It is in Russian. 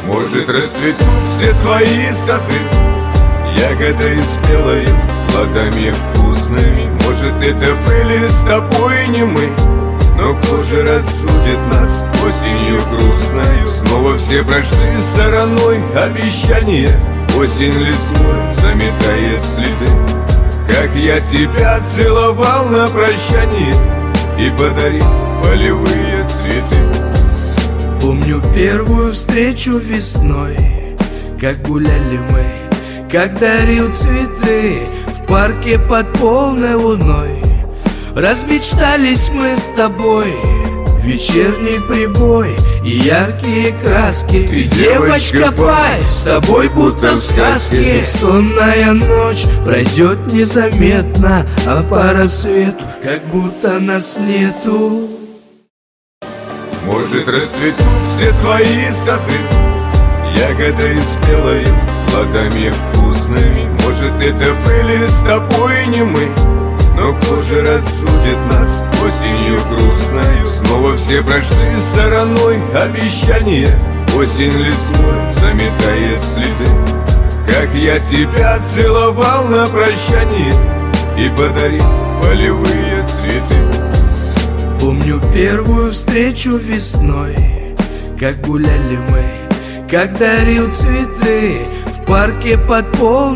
Может, расцветут все твои сады ягодой спелой, плодами вкусными. Может, это были с тобой не мы, но кто же рассудит нас осенью грустною? Снова все прошли стороной обещания, осень листвой заметает следы. Как я тебя целовал на прощание и подарил полевые цветы. Помню первую встречу весной, как гуляли мы, как дарил цветы в парке под полной луной. Размечтались мы с тобой, вечерний прибой и яркие краски. Ты девочка пай, с тобой будто в сказке. Сонная ночь пройдет незаметно, а по рассвету как будто нас нету. Может, расцветут все твои сады ягодой спелой, плодами вкусными. Может, это были с тобой не мы, но кто же рассудит нас осенью грустною? Снова все прошли стороной обещания, осень листвой заметает следы. Как я тебя целовал на прощание и подарил полевые цветы. Помню первую встречу весной, как гуляли мы, как дарил цветы в парке под полной